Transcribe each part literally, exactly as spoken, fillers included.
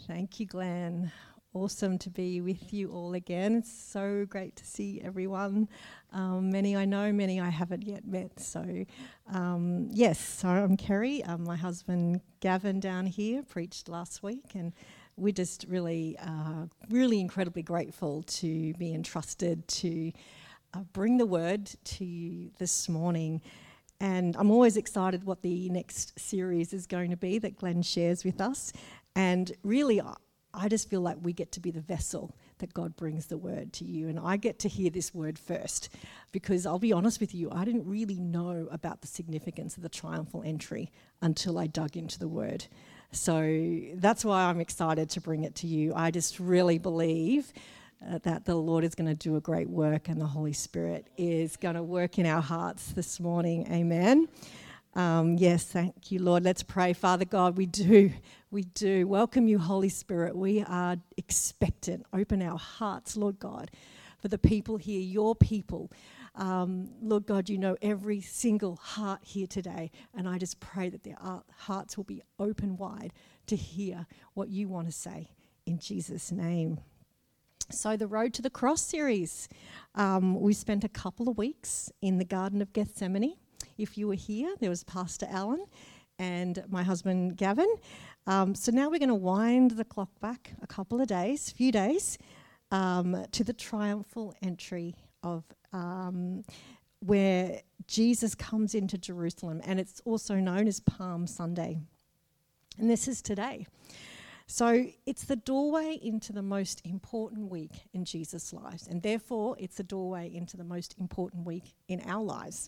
Thank you, Glenn. Awesome to be with you all again. It's so great to see everyone. Um, many I know, many I haven't yet met. So, um, yes, so I'm Kerry. Um, my husband Gavin down here preached last week, and we're just really, uh, really incredibly grateful to be entrusted to uh, bring the word to you this morning. And I'm always excited what the next series is going to be that Glenn shares with us. And really, I just feel like we get to be the vessel that God brings the word to you. And I get to hear this word first, because I'll be honest with you, I didn't really know about the significance of the triumphal entry until I dug into the word. So that's why I'm excited to bring it to you. I just really believe uh, that the Lord is going to do a great work, and the Holy Spirit is going to work in our hearts this morning. Amen. Um, yes, thank you, Lord. Let's pray. Father God, we do, we do welcome you, Holy Spirit. We are expectant. Open our hearts, Lord God, for the people here, your people. Um, Lord God, you know every single heart here today, and I just pray that their hearts will be open wide to hear what you want to say in Jesus' name. So the Road to the Cross series, um, we spent a couple of weeks in the Garden of Gethsemane. If you were here, there was Pastor Alan and my husband Gavin. Um, so now we're going to wind the clock back a couple of days, few days, um, to the triumphal entry of um, where Jesus comes into Jerusalem, and it's also known as Palm Sunday. And this is today. So it's the doorway into the most important week in Jesus' lives, and therefore it's the doorway into the most important week in our lives.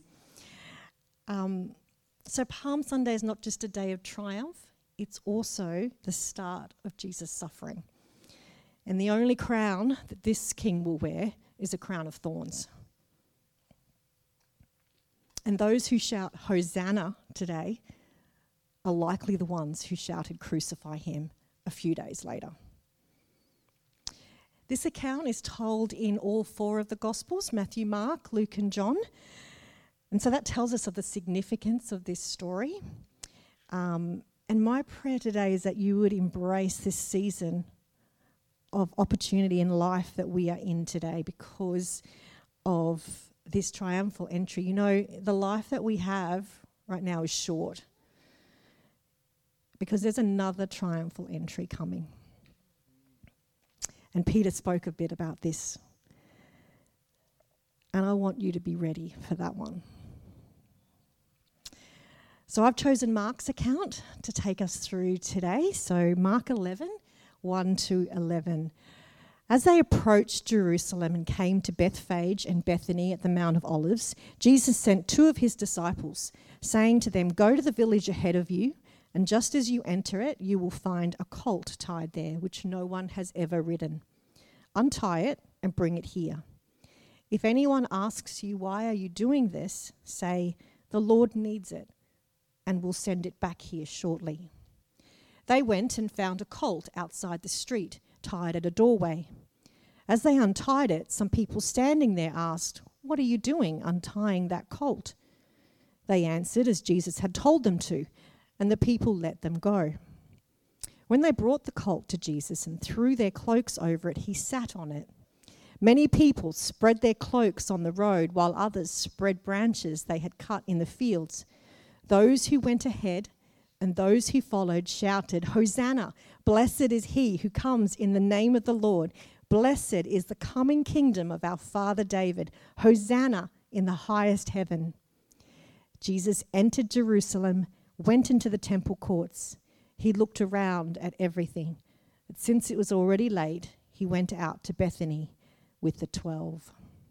Um, so Palm Sunday is not just a day of triumph, it's also the start of Jesus' suffering. And the only crown that this king will wear is a crown of thorns. And those who shout Hosanna today are likely the ones who shouted crucify him a few days later. This account is told in all four of the Gospels, Matthew, Mark, Luke and John. And so that tells us of the significance of this story. Um, and my prayer today is that you would embrace this season of opportunity in life that we are in today because of this triumphal entry. You know, the life that we have right now is short because there's another triumphal entry coming. And Peter spoke a bit about this. And I want you to be ready for that one. So I've chosen Mark's account to take us through today. So Mark eleven, one to eleven. As they approached Jerusalem and came to Bethphage and Bethany at the Mount of Olives, Jesus sent two of his disciples, saying to them, "Go to the village ahead of you, and just as you enter it, you will find a colt tied there, which no one has ever ridden. Untie it and bring it here. If anyone asks you, 'Why are you doing this?' say, 'The Lord needs it, and will send it back here shortly.'" They went and found a colt outside the street, tied at a doorway. As they untied it, some people standing there asked, "What are you doing untying that colt?" They answered as Jesus had told them to, and the people let them go. When they brought the colt to Jesus and threw their cloaks over it, he sat on it. Many people spread their cloaks on the road, while others spread branches they had cut in the fields. Those who went ahead and those who followed shouted, "Hosanna! Blessed is he who comes in the name of the Lord. Blessed is the coming kingdom of our father David. Hosanna in the highest heaven." Jesus entered Jerusalem, went into the temple courts. He looked around at everything. But since it was already late, he went out to Bethany with the twelve.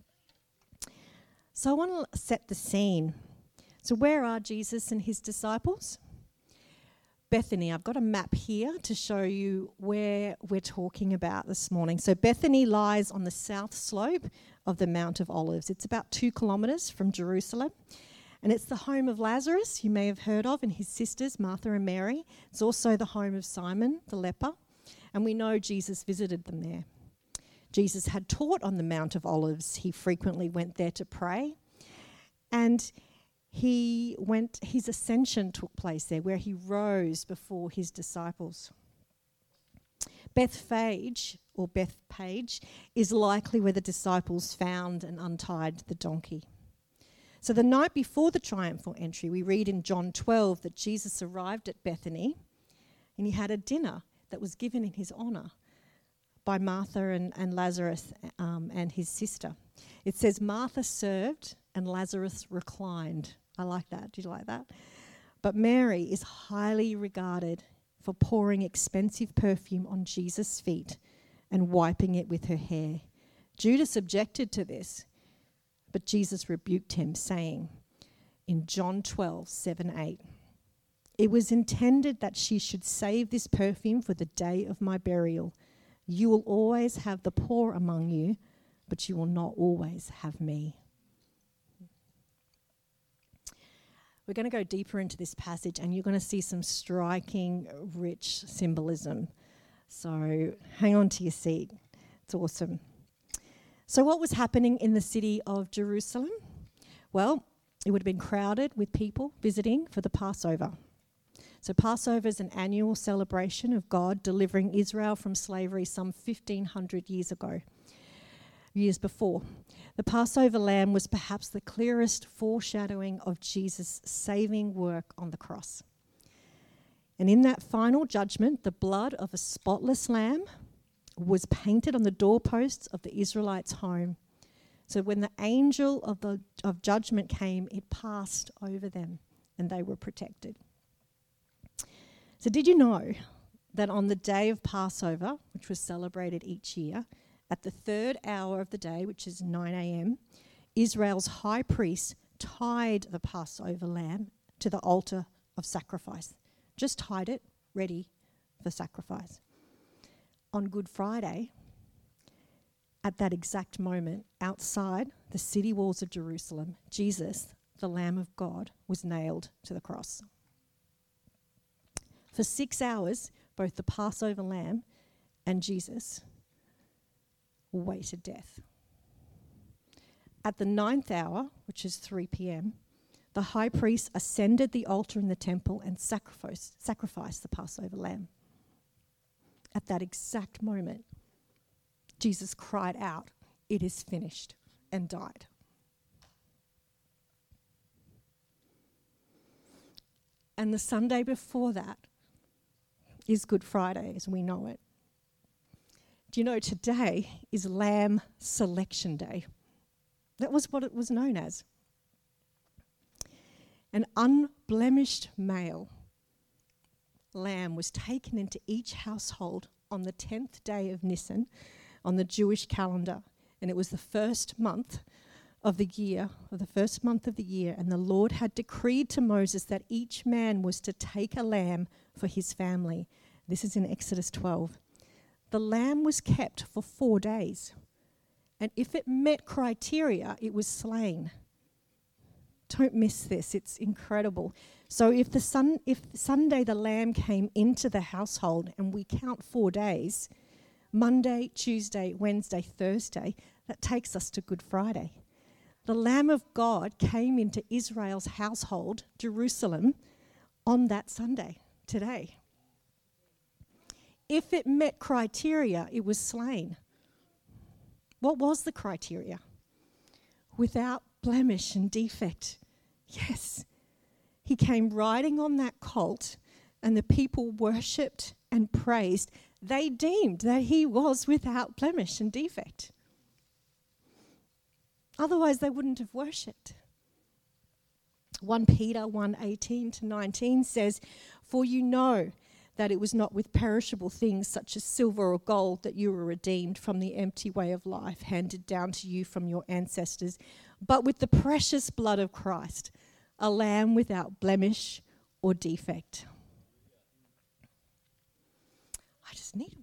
So I want to set the scene. So where are Jesus and his disciples? Bethany. I've got a map here to show you where we're talking about this morning. So Bethany lies on the south slope of the Mount of Olives. It's about two kilometres from Jerusalem. And it's the home of Lazarus, you may have heard of, and his sisters, Martha and Mary. It's also the home of Simon, the leper. And we know Jesus visited them there. Jesus had taught on the Mount of Olives. He frequently went there to pray. And he went, his ascension took place there, where he rose before his disciples. Bethphage, or Bethpage, is likely where the disciples found and untied the donkey. So the night before the triumphal entry, we read in John twelve that Jesus arrived at Bethany and he had a dinner that was given in his honour by Martha and, and Lazarus um, and his sister. It says Martha served and Lazarus reclined. I like that. Do you like that? But Mary is highly regarded for pouring expensive perfume on Jesus' feet and wiping it with her hair. Judas objected to this, but Jesus rebuked him, saying in John twelve, seven, eight, "It was intended that she should save this perfume for the day of my burial. You will always have the poor among you, but you will not always have me." We're going to go deeper into this passage and you're going to see some striking, rich symbolism. So hang on to your seat. It's awesome. So what was happening in the city of Jerusalem? Well, it would have been crowded with people visiting for the Passover. So Passover is an annual celebration of God delivering Israel from slavery some fifteen hundred years ago, years before. The Passover lamb was perhaps the clearest foreshadowing of Jesus' saving work on the cross. And in that final judgment, the blood of a spotless lamb was painted on the doorposts of the Israelites' home. So when the angel of the of judgment came, it passed over them and they were protected. So did you know that on the day of Passover, which was celebrated each year, at the third hour of the day, which is nine a.m., Israel's high priest tied the Passover lamb to the altar of sacrifice. Just tied it, ready for sacrifice. On Good Friday, at that exact moment, outside the city walls of Jerusalem, Jesus, the Lamb of God, was nailed to the cross. For six hours, both the Passover lamb and Jesus waited death. At the ninth hour, which is three p.m., the high priest ascended the altar in the temple and sacrificed, sacrificed the Passover lamb. At that exact moment, Jesus cried out, "It is finished," and died. And the Sunday before that is Good Friday as we know it. Do you know today is Lamb Selection Day? That was what it was known as. An unblemished male lamb was taken into each household on the tenth day of Nisan on the Jewish calendar. And it was the first month of the year, or the first month of the year. And the Lord had decreed to Moses that each man was to take a lamb for his family. This is in Exodus twelve. The lamb was kept for four days. And if it met criteria, it was slain. Don't miss this. It's incredible. So if the sun, if Sunday the lamb came into the household and we count four days, Monday, Tuesday, Wednesday, Thursday, that takes us to Good Friday. The Lamb of God came into Israel's household, Jerusalem, on that Sunday, today. If it met criteria, it was slain. What was the criteria? Without blemish and defect. Yes. He came riding on that colt and the people worshipped and praised. They deemed that he was without blemish and defect. Otherwise, they wouldn't have worshipped. First Peter one eighteen to nineteen says, "For you know that it was not with perishable things such as silver or gold that you were redeemed from the empty way of life handed down to you from your ancestors, but with the precious blood of Christ, a lamb without blemish or defect." I just need one.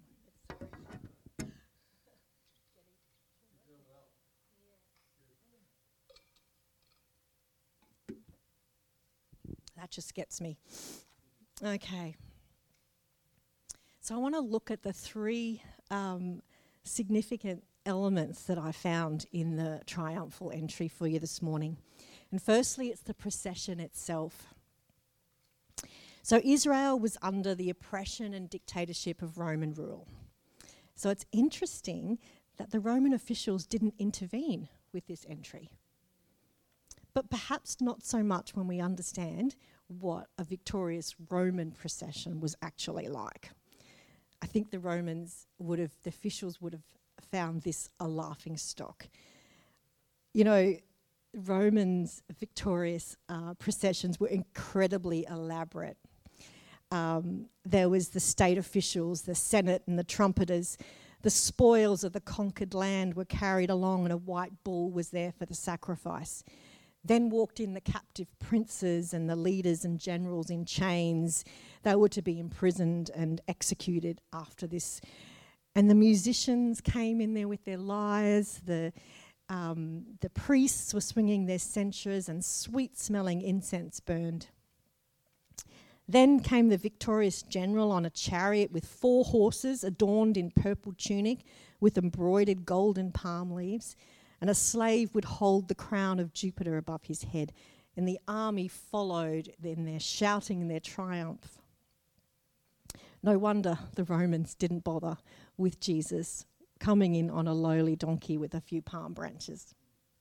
That just gets me. Okay. So I want to look at the three um, significant elements that I found in the triumphal entry for you this morning. And firstly, it's the procession itself. So Israel was under the oppression and dictatorship of Roman rule. So it's interesting that the Roman officials didn't intervene with this entry. But perhaps not so much when we understand what a victorious Roman procession was actually like. I think the Romans would have, the officials would have found this a laughing stock. You know, Romans' victorious uh, processions were incredibly elaborate. Um, there was the state officials, the senate and the trumpeters. The spoils of the conquered land were carried along, and a white bull was there for the sacrifice. Then walked in the captive princes and the leaders and generals in chains. They were to be imprisoned and executed after this. And the musicians came in there with their lyres. The, um, the priests were swinging their censers, and sweet-smelling incense burned. Then came the victorious general on a chariot with four horses adorned in purple tunic with embroidered golden palm leaves. And a slave would hold the crown of Jupiter above his head. And the army followed in their shouting in their triumph. No wonder the Romans didn't bother with Jesus coming in on a lowly donkey with a few palm branches.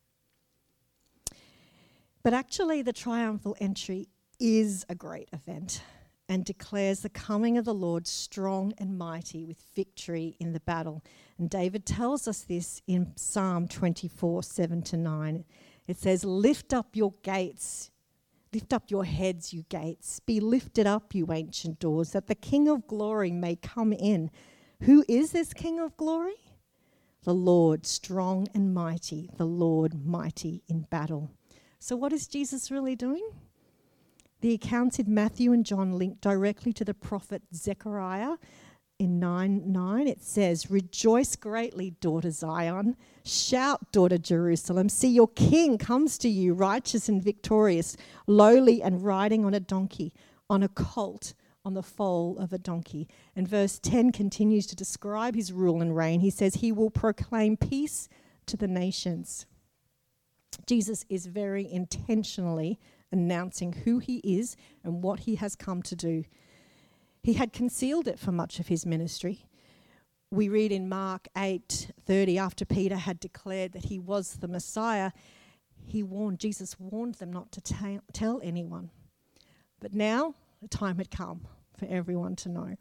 But actually, the triumphal entry is a great event and declares the coming of the Lord strong and mighty with victory in the battle. And David tells us this in Psalm twenty-four, seven to nine. It says, "Lift up your gates, lift up your heads, you gates. Be lifted up, you ancient doors, that the King of glory may come in." Who is this King of glory? The Lord, strong and mighty, the Lord mighty in battle. So what is Jesus really doing? The accounts in Matthew and John link directly to the prophet Zechariah. In nine nine, it says, "Rejoice greatly, daughter Zion. Shout, daughter Jerusalem. See, your king comes to you, righteous and victorious, lowly and riding on a donkey, on a colt, on the foal of a donkey." And verse ten continues to describe his rule and reign. He says, "He will proclaim peace to the nations." Jesus is very intentionally announcing who he is and what he has come to do. He had concealed it for much of his ministry. We read in Mark eight thirty, after Peter had declared that he was the Messiah, he warned, Jesus warned them not to ta- tell anyone. But now the time had come for everyone to know.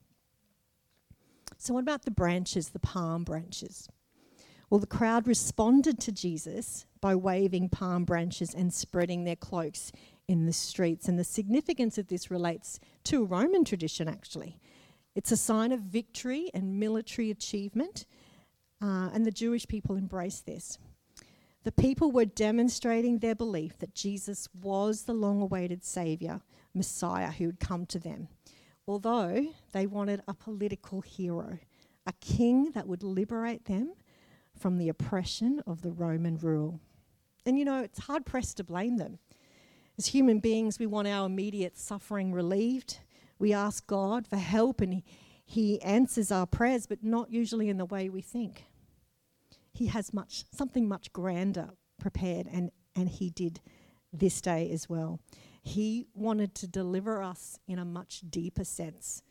So what about the branches, the palm branches? Well, the crowd responded to Jesus by waving palm branches and spreading their cloaks in the streets. And the significance of this relates to a Roman tradition, actually. It's a sign of victory and military achievement, uh, and the Jewish people embraced this. The people were demonstrating their belief that Jesus was the long-awaited Saviour, Messiah, who had come to them, although they wanted a political hero, a king that would liberate them from the oppression of the Roman rule. And you know, it's hard-pressed to blame them. As human beings, we want our immediate suffering relieved. We ask God for help, and he, he answers our prayers, but not usually in the way we think. He has much, something much grander prepared, and, and he did this day as well. He wanted to deliver us in a much deeper sense,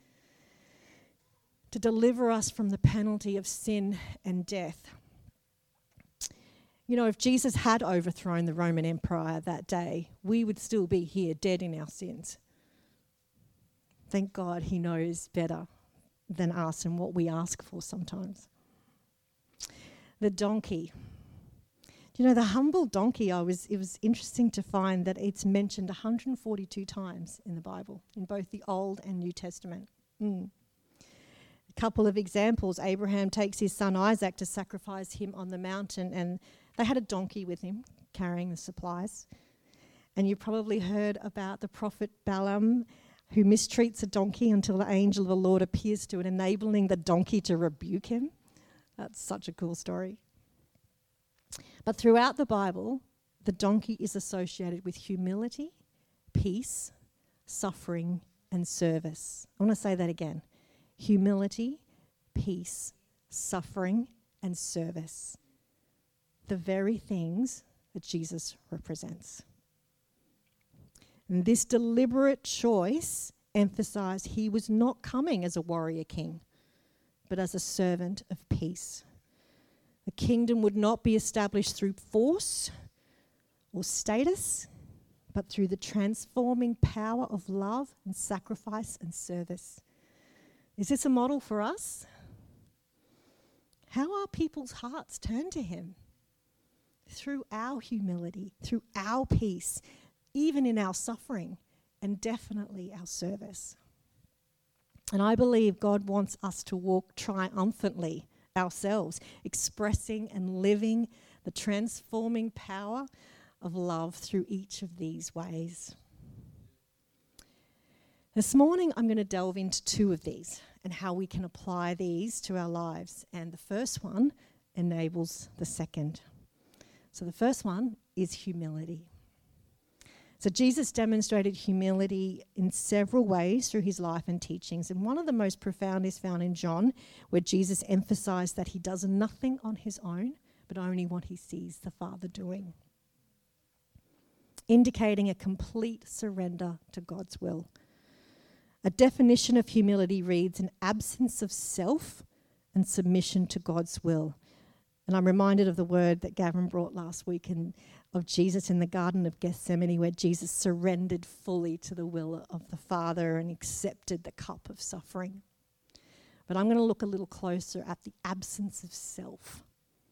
to deliver us from the penalty of sin and death. You know, if Jesus had overthrown the Roman Empire that day, we would still be here dead in our sins. Thank God he knows better than us and what we ask for sometimes. The donkey. Do you know, the humble donkey, I was, it was interesting to find that it's mentioned one hundred forty-two times in the Bible, in both the Old and New Testament. Mm. A couple of examples. Abraham takes his son Isaac to sacrifice him on the mountain, and they had a donkey with him carrying the supplies. And you probably heard about the prophet Balaam, who mistreats a donkey until the angel of the Lord appears to it, enabling the donkey to rebuke him. That's such a cool story. But throughout the Bible, the donkey is associated with humility, peace, suffering, and service. I want to say that again. Humility, peace, suffering, and service. The very things that Jesus represents. And this deliberate choice emphasized he was not coming as a warrior king, but as a servant of peace. The kingdom would not be established through force or status, but through the transforming power of love and sacrifice and service. Is this a model for us? How are people's hearts turned to him? Through our humility, through our peace, even in our suffering, and definitely our service. And I believe God wants us to walk triumphantly ourselves, expressing and living the transforming power of love through each of these ways. This morning I'm going to delve into two of these and how we can apply these to our lives. And the first one enables the second. So the first one is humility. So Jesus demonstrated humility in several ways through his life and teachings. And one of the most profound is found in John, where Jesus emphasized that he does nothing on his own, but only what he sees the Father doing, indicating a complete surrender to God's will. A definition of humility reads an absence of self and submission to God's will. And I'm reminded of the word that Gavin brought last week and of Jesus in the Garden of Gethsemane, where Jesus surrendered fully to the will of the Father and accepted the cup of suffering. But I'm going to look a little closer at the absence of self.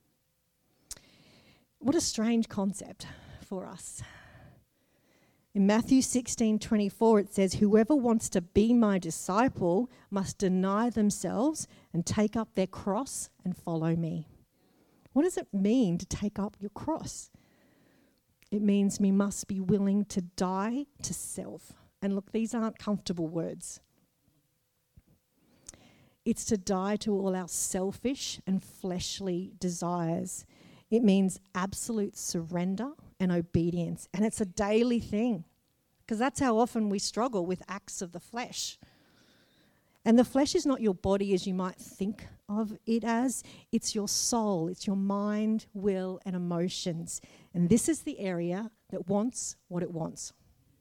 What a strange concept for us. In Matthew sixteen twenty-four, it says, "Whoever wants to be my disciple must deny themselves and take up their cross and follow me." What does it mean to take up your cross? It means we must be willing to die to self. And look, these aren't comfortable words. It's to die to all our selfish and fleshly desires. It means absolute surrender and obedience. And it's a daily thing, because that's how often we struggle with acts of the flesh. And the flesh is not your body as you might think of it as. It's your soul. It's your mind, will, and emotions. And this is the area that wants what it wants.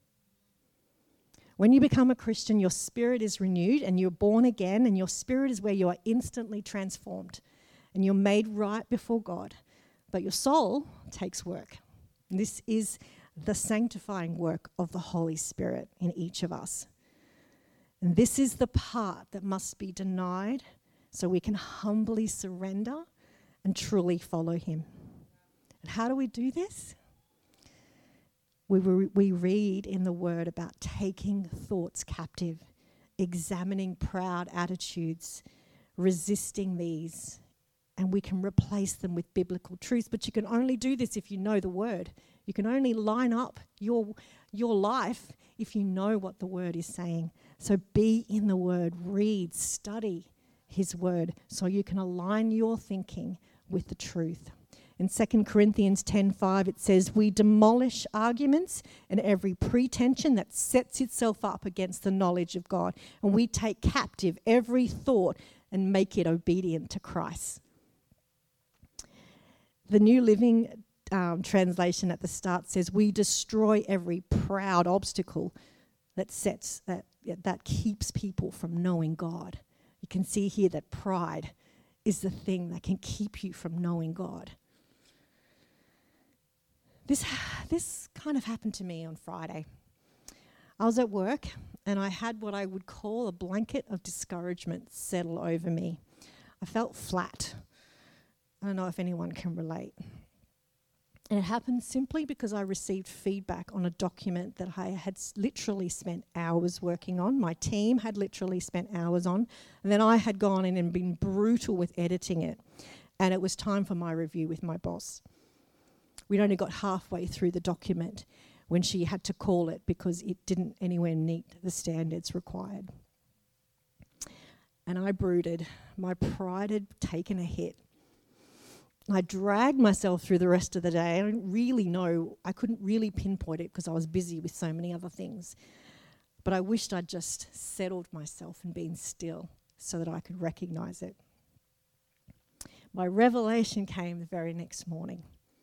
When you become a Christian, your spirit is renewed and you're born again, and your spirit is where you are instantly transformed and you're made right before God. But your soul takes work. And this is the sanctifying work of the Holy Spirit in each of us. And this is the part that must be denied so we can humbly surrender and truly follow him. And how do we do this? We, re- we read in the Word about taking thoughts captive, examining proud attitudes, resisting these, and we can replace them with biblical truths. But you can only do this if you know the Word. You can only line up your, your life if you know what the Word is saying. So be in the Word, read, study his Word, so you can align your thinking with the truth. In Second Corinthians ten five, it says, "We demolish arguments and every pretension that sets itself up against the knowledge of God, and we take captive every thought and make it obedient to Christ." The New Living um, Translation at the start says, "We destroy every proud obstacle that sets that that keeps people from knowing God." You can see here that pride is the thing that can keep you from knowing God. This this kind of happened to me on Friday. I was at work and I had what I would call a blanket of discouragement settle over me. I felt flat. I don't know if anyone can relate. And it happened simply because I received feedback on a document that I had literally spent hours working on. My team had literally spent hours on. And then I had gone in and been brutal with editing it. And it was time for my review with my boss. We'd only got halfway through the document when she had to call it because it didn't anywhere meet the standards required. And I brooded. My pride had taken a hit. I dragged myself through the rest of the day. I don't really know. I couldn't really pinpoint it because I was busy with so many other things. But I wished I'd just settled myself and been still so that I could recognize it. My revelation came the very next morning.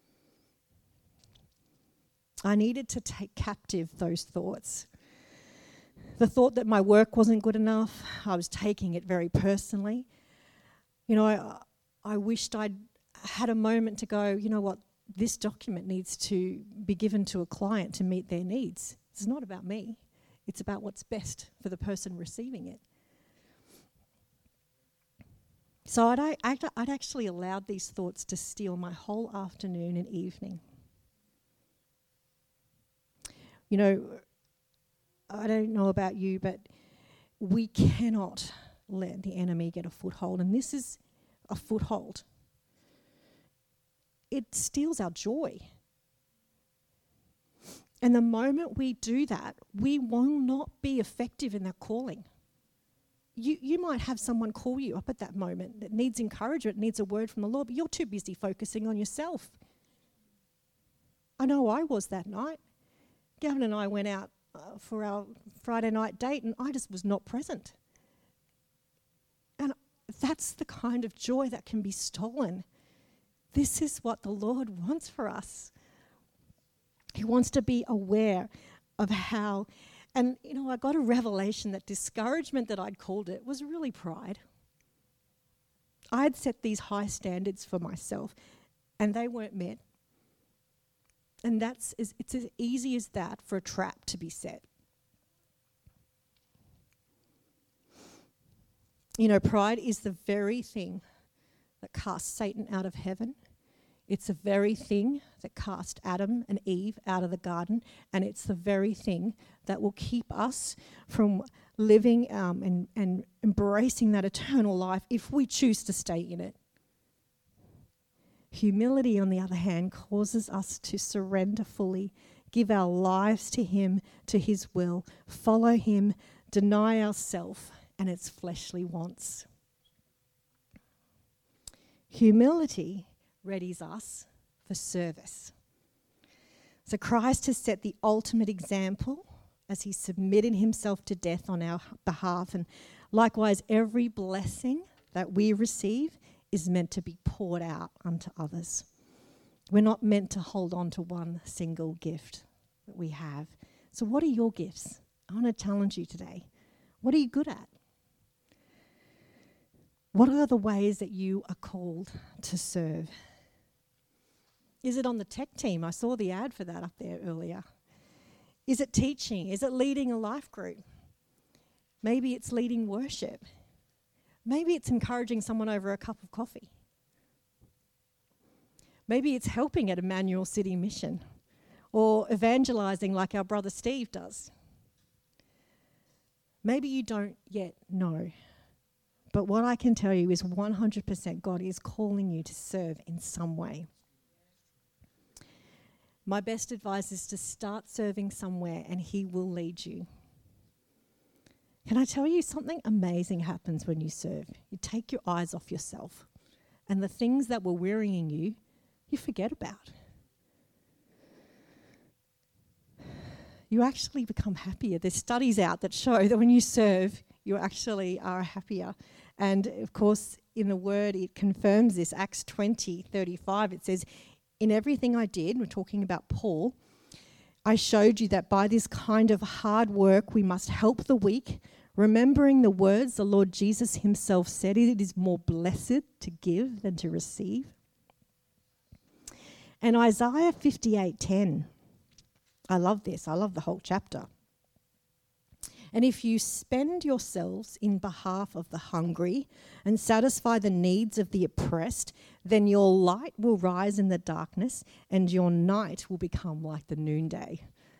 I needed to take captive those thoughts. The thought that my work wasn't good enough, I was taking it very personally. You know, I, I wished I'd had a moment to go, you know what, this document needs to be given to a client to meet their needs. It's not about me. It's about what's best for the person receiving it. So I'd, I'd, I'd actually allowed these thoughts to steal my whole afternoon and evening. You know, I don't know about you, but we cannot let the enemy get a foothold. And this is a foothold. It steals our joy. And the moment we do that, we will not be effective in that calling. You you might have someone call you up at that moment that needs encouragement, needs a word from the Lord, but you're too busy focusing on yourself. I know I was that night. Gavin and I went out uh, for our Friday night date, and I just was not present. And that's the kind of joy that can be stolen. This is what the Lord wants for us. He wants to be aware of how, and you know, I got a revelation that discouragement, that I'd called it, was really pride. I had set these high standards for myself, and they weren't met. And that's as, it's as easy as that for a trap to be set. You know, pride is the very thing that cast Satan out of heaven. It's the very thing that cast Adam and Eve out of the garden, and it's the very thing that will keep us from living um, and, and embracing that eternal life if we choose to stay in it. Humility, on the other hand, causes us to surrender fully, give our lives to Him, to His will, follow Him, deny ourselves and its fleshly wants. Humility readies us for service. So Christ has set the ultimate example as He submitted Himself to death on our behalf. And likewise, every blessing that we receive is meant to be poured out unto others. We're not meant to hold on to one single gift that we have. So what are your gifts? I want to challenge you today. What are you good at? What are the ways that you are called to serve? Is it on the tech team? I saw the ad for that up there earlier. Is it teaching? Is it leading a life group? Maybe it's leading worship. Maybe it's encouraging someone over a cup of coffee. Maybe it's helping at Emmanuel City Mission or evangelizing like our brother Steve does. Maybe you don't yet know. But what I can tell you is one hundred percent God is calling you to serve in some way. My best advice is to start serving somewhere and He will lead you. Can I tell you something amazing happens when you serve? You take your eyes off yourself, and the things that were worrying you, you forget about. You actually become happier. There's studies out that show that when you serve, you actually are happier. And of course, in the Word, it confirms this. Acts twenty thirty-five, it says, "In everything I did," we're talking about Paul, "I showed you that by this kind of hard work we must help the weak, remembering the words the Lord Jesus Himself said, it is more blessed to give than to receive." And Isaiah fifty-eight ten, I love this. I love the whole chapter. "And if you spend yourselves in behalf of the hungry and satisfy the needs of the oppressed, then your light will rise in the darkness and your night will become like the noonday."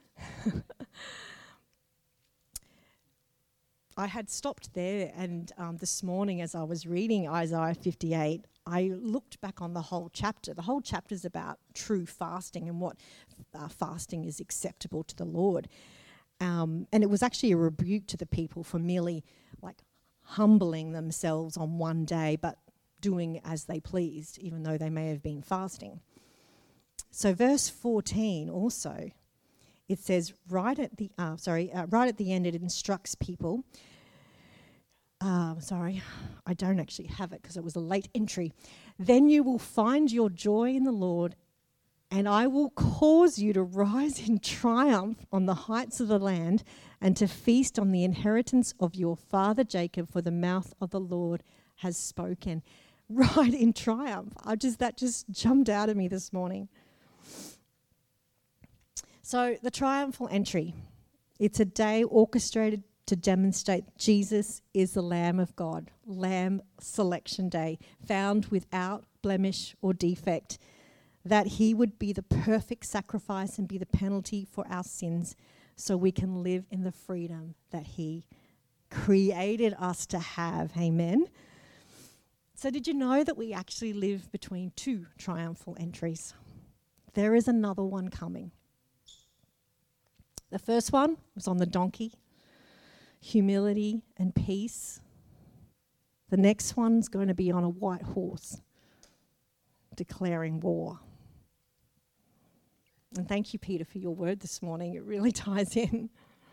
I had stopped there, and um, this morning as I was reading Isaiah fifty-eight, I looked back on the whole chapter. The whole chapter is about true fasting and what uh, fasting is acceptable to the Lord. Um, and it was actually a rebuke to the people for merely like humbling themselves on one day, but doing as they pleased, even though they may have been fasting. So verse fourteen also, it says right at the uh, sorry uh, right at the end, it instructs people. Uh, sorry, I don't actually have it because it was a late entry. "Then you will find your joy in the Lord, and I will cause you to rise in triumph on the heights of the land and to feast on the inheritance of your father Jacob, for the mouth of the Lord has spoken." ride in triumph. I just that just jumped out at me this morning. So the triumphal entry, it's a day orchestrated to demonstrate Jesus is the Lamb of God, Lamb Selection Day, found without blemish or defect, that he would be the perfect sacrifice and be the penalty for our sins so we can live in the freedom that he created us to have. Amen. So did you know that we actually live between two triumphal entries? There is another one coming. The first one was on the donkey, humility and peace. The next one's going to be on a white horse, declaring war. And thank you, Peter, for your word this morning. It really ties in.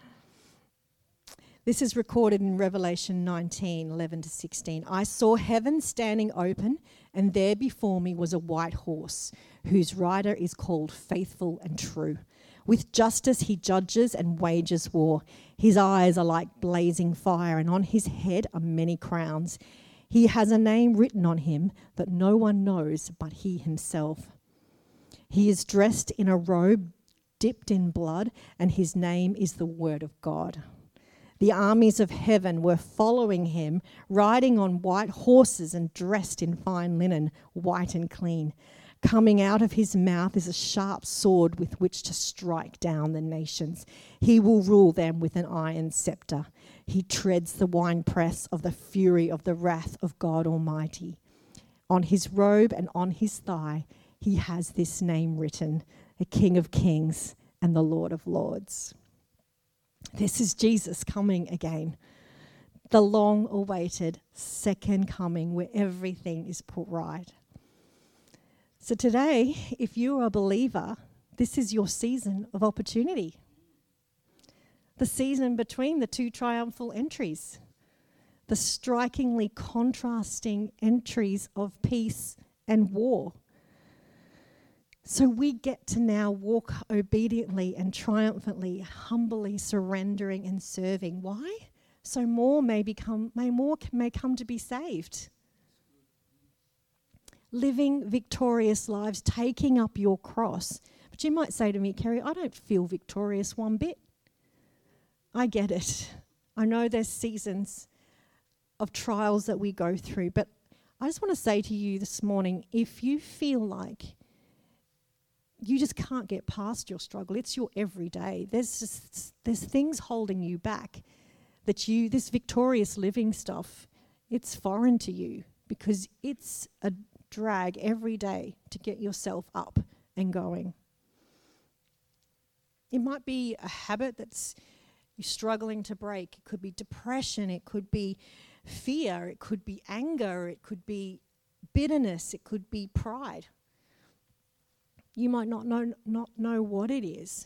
This is recorded in Revelation nineteen, eleven to sixteen. I saw heaven standing open, and there before me was a white horse, whose rider is called Faithful and True. With justice he judges and wages war. His eyes are like blazing fire, and on his head are many crowns. He has a name written on him that no one knows but he himself. He is dressed in a robe dipped in blood, and his name is the Word of God. The armies of heaven were following him, riding on white horses and dressed in fine linen, white and clean. Coming out of his mouth is a sharp sword with which to strike down the nations. He will rule them with an iron scepter. He treads the winepress of the fury of the wrath of God Almighty. On his robe and on his thigh, he has this name written, the King of Kings and the Lord of Lords. This is Jesus coming again, the long-awaited second coming where everything is put right. So today, if you're a believer, this is your season of opportunity. The season between the two triumphal entries, the strikingly contrasting entries of peace and war. So we get to now walk obediently and triumphantly, humbly surrendering and serving. Why? So more may become, may more may come to be saved. Living victorious lives, taking up your cross. But you might say to me, Kerry, I don't feel victorious one bit. I get it. I know there's seasons of trials that we go through, but I just want to say to you this morning, if you feel like you just can't get past your struggle, it's your everyday, there's just there's things holding you back, that you, this victorious living stuff, it's foreign to you because it's a drag every day to get yourself up and going. It might be a habit that's you're struggling to break. It could be depression, it could be fear, it could be anger, it could be bitterness, it could be pride. You might not know not know what it is,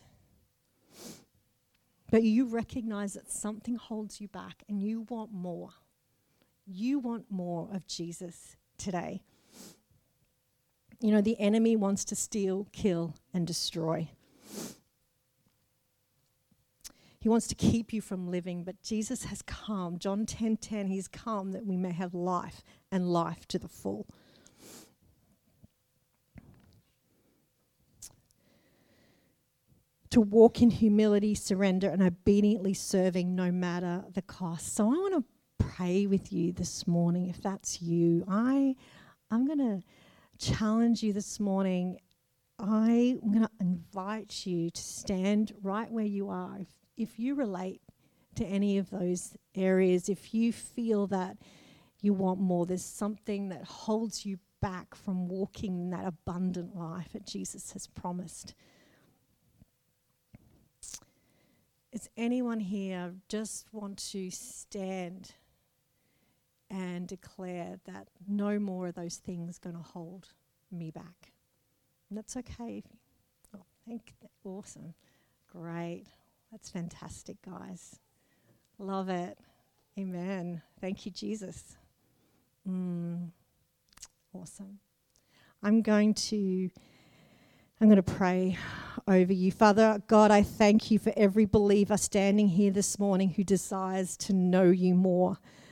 but you recognize that something holds you back and you want more. You want more of Jesus today. You know, the enemy wants to steal, kill, and destroy. He wants to keep you from living, but Jesus has come. John ten ten, he's come that we may have life and life to the full. To walk in humility, surrender, and obediently serving no matter the cost. So I want to pray with you this morning, if that's you. I, I'm going to challenge you this morning. I'm going to invite you to stand right where you are. If, if you relate to any of those areas, if you feel that you want more, there's something that holds you back from walking in that abundant life that Jesus has promised. Is anyone here just want to stand and declare that no more of those things going to hold me back? And that's okay. Oh, thank you. Awesome. Great. That's fantastic, guys. Love it. Amen. Thank you, Jesus. Mm. Awesome. I'm going to I'm going to pray over you. Father God, I thank you for every believer standing here this morning who desires to know you more.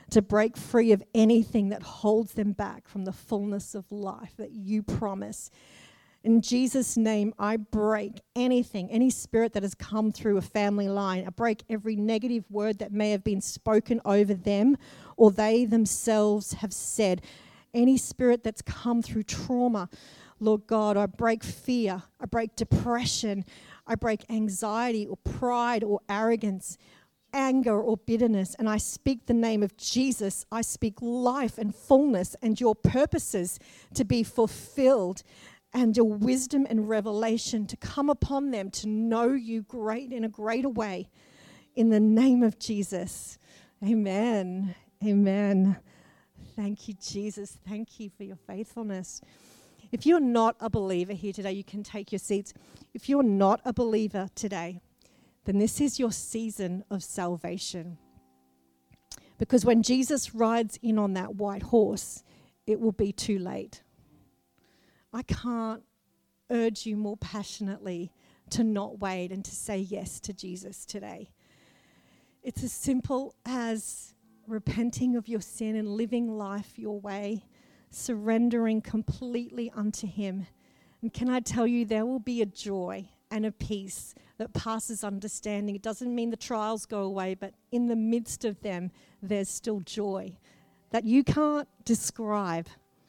to break free of anything that holds them back from the fullness of life that you promise. In Jesus' name, I break anything, any spirit that has come through a family line. I break every negative word that may have been spoken over them or they themselves have said. Any spirit that's come through trauma, Lord God, I break fear, I break depression, I break anxiety or pride or arrogance, anger or bitterness, and I speak the name of Jesus. I speak life and fullness and your purposes to be fulfilled, and your wisdom and revelation to come upon them to know you great in a greater way. In the name of Jesus. Amen. Amen. Thank you, Jesus. Thank you for your faithfulness. If you're not a believer here today, you can take your seats. If you're not a believer today, then this is your season of salvation. Because when Jesus rides in on that white horse, it will be too late. I can't urge you more passionately to not wait and to say yes to Jesus today. It's as simple as repenting of your sin and living life your way, surrendering completely unto him. And can I tell you, there will be a joy and a peace that passes understanding. It doesn't mean the trials go away, but in the midst of them, there's still joy that you can't describe.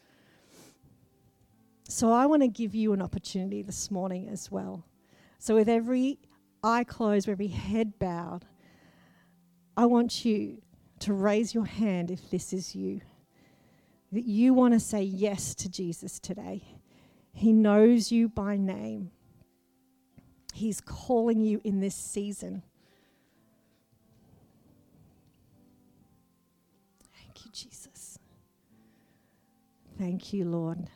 So I want to give you an opportunity this morning as well. So with every eye closed, every head bowed, I want you to raise your hand if this is you, that you want to say yes to Jesus today. He knows you by name. He's calling you in this season. Thank you, Jesus. Thank you, Lord.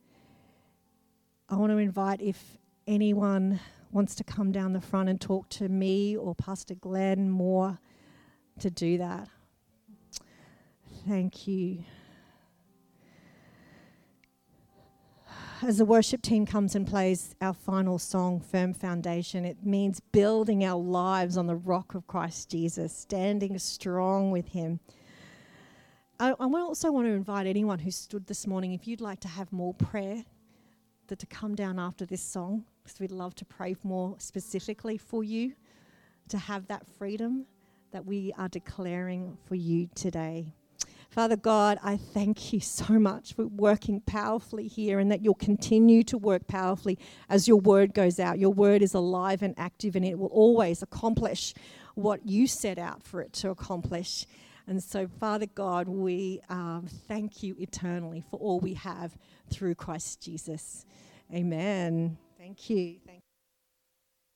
I want to invite, if anyone wants to come down the front and talk to me or Pastor Glenn more, to do that. Thank you. As the worship team comes and plays our final song, Firm Foundation, it means building our lives on the rock of Christ Jesus, standing strong with him. I, I also want to invite anyone who stood this morning, if you'd like to have more prayer, that to come down after this song, because we'd love to pray more specifically for you, to have that freedom that we are declaring for you today. Father God, I thank you so much for working powerfully here, and that you'll continue to work powerfully as your word goes out. Your word is alive and active, and it will always accomplish what you set out for it to accomplish. And so, Father God, we um, thank you eternally for all we have through Christ Jesus. Amen. Thank you.